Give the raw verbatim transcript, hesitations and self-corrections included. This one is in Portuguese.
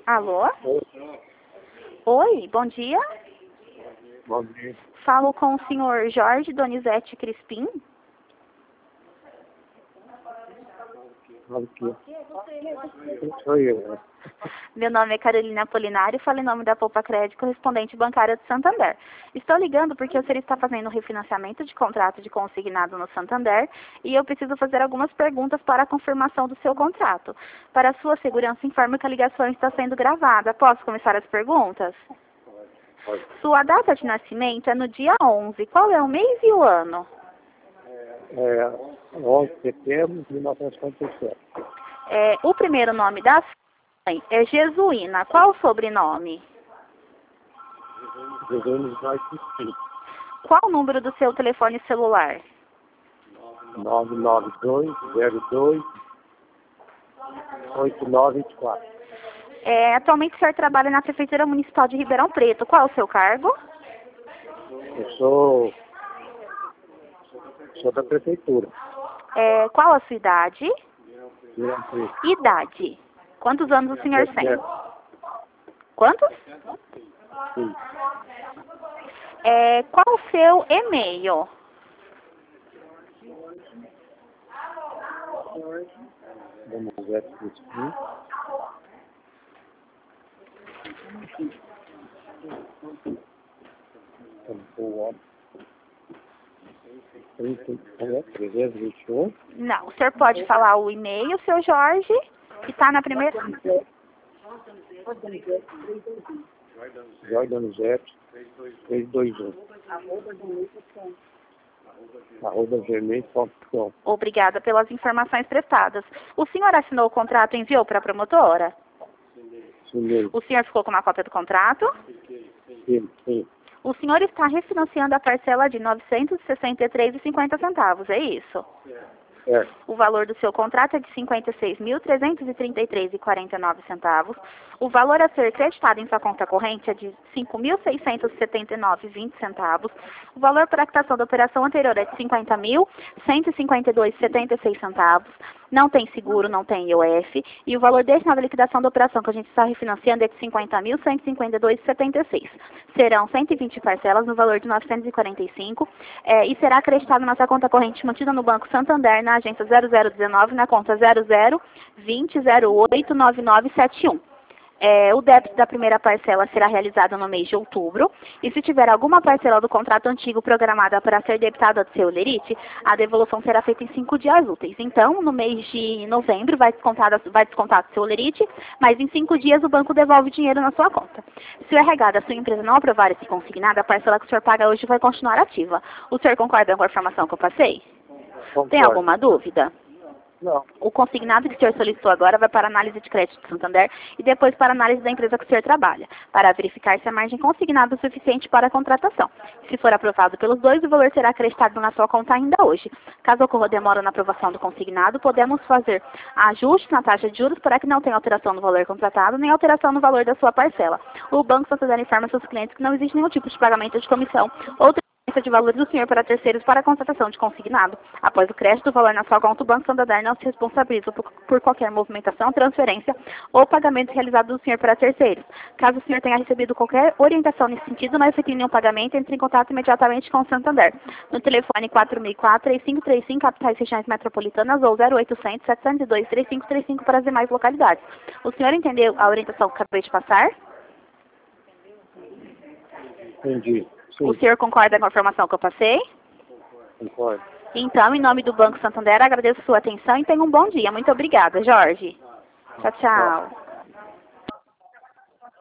Alô? Oi. Oi, bom dia. Bom dia. Falo com o senhor Jorge Donizete Crispim. Fala aqui. Sou eu, né? Meu nome é Carolina Apolinário, falo em nome da Poupa Crédito, correspondente bancária do Santander. Estou ligando porque o senhor está fazendo um refinanciamento de contrato de consignado no Santander e eu preciso fazer algumas perguntas para a confirmação do seu contrato. Para sua segurança, informo que a ligação está sendo gravada. Posso começar as perguntas? Pode. Sua data de nascimento é no dia onze. Qual é o mês e o ano? É, onze de setembro de mil novecentos e cinquenta e sete. É, o primeiro nome da sua mãe é Jesuína. Qual o sobrenome? Jesus nós existimos. Qual o número do seu telefone celular? nove nove dois zero dois oito nove dois quatro. É, atualmente o senhor trabalha na Prefeitura Municipal de Ribeirão Preto. Qual é o seu cargo? Eu sou, sou da prefeitura. É, qual a sua idade? Ribeirão Preto. Idade. Quantos anos o senhor tem? Quantos? Sim. É, qual o seu e-mail? Vamos ver aqui. trezentos e vinte e um. Não, o senhor pode falar o e-mail, seu Jorge, que está na primeira... Jorge Donizete três dois um. Arroba gmail ponto com. Obrigada pelas informações prestadas. O senhor assinou o contrato e enviou para a promotora? Sim, O senhor ficou com uma cópia do contrato? sim, sim. O senhor está refinanciando a parcela de novecentos e sessenta e três reais e cinquenta centavos, é isso? É. O valor do seu contrato é de cinquenta e seis mil, trezentos e trinta e três reais e quarenta e nove centavos. O valor a ser creditado em sua conta corrente é de cinco mil, seiscentos e setenta e nove reais e vinte centavos. O valor para a quitação da operação anterior é de cinquenta mil, cento e cinquenta e dois reais e setenta e seis centavos. Não tem seguro, não tem I O F. E o valor destinado à liquidação da operação que a gente está refinanciando é de cinquenta mil, cento e cinquenta e dois reais e setenta e seis centavos. Serão cento e vinte parcelas no valor de novecentos e quarenta e cinco reais é, e será acreditado na sua conta corrente mantida no Banco Santander, na agência zero zero um nove, na conta zero zero vinte zero oito nove nove sete um. É, o débito da primeira parcela será realizado no mês de outubro, e se tiver alguma parcela do contrato antigo programada para ser debitada do seu lerite, a devolução será feita em cinco dias úteis. Então, no mês de novembro vai descontar, vai descontar do seu lerite, mas em cinco dias o banco devolve o dinheiro na sua conta. Se o R H da sua empresa não aprovar esse consignado, a parcela que o senhor paga hoje vai continuar ativa. O senhor concorda com a informação que eu passei? Concordo. Tem alguma dúvida? Não. O consignado que o senhor solicitou agora vai para análise de crédito do Santander e depois para análise da empresa que o senhor trabalha, para verificar se a margem consignada é suficiente para a contratação. Se for aprovado pelos dois, o valor será acreditado na sua conta ainda hoje. Caso ocorra demora na aprovação do consignado, podemos fazer ajuste na taxa de juros para que não tenha alteração no valor contratado, nem alteração no valor da sua parcela. O Banco Santander informa seus clientes que não existe nenhum tipo de pagamento de comissão ou de valores do senhor para terceiros para a contratação de consignado. Após o crédito do valor na sua conta, o Banco Santander não se responsabiliza por, por qualquer movimentação, transferência ou pagamento realizado do senhor para terceiros. Caso o senhor tenha recebido qualquer orientação nesse sentido, não efetue nenhum pagamento, entre em contato imediatamente com o Santander. No telefone quatro mil e quatro, três cinco três cinco, capitais e regiões metropolitanas, ou zero oitocentos, setecentos e dois, trinta e cinco trinta e cinco para as demais localidades. O senhor entendeu a orientação que acabei de passar? Entendi. Sim. O senhor concorda com a informação que eu passei? Concordo. Então, em nome do Banco Santander, agradeço a sua atenção e tenha um bom dia. Muito obrigada, Jorge. Tchau, tchau.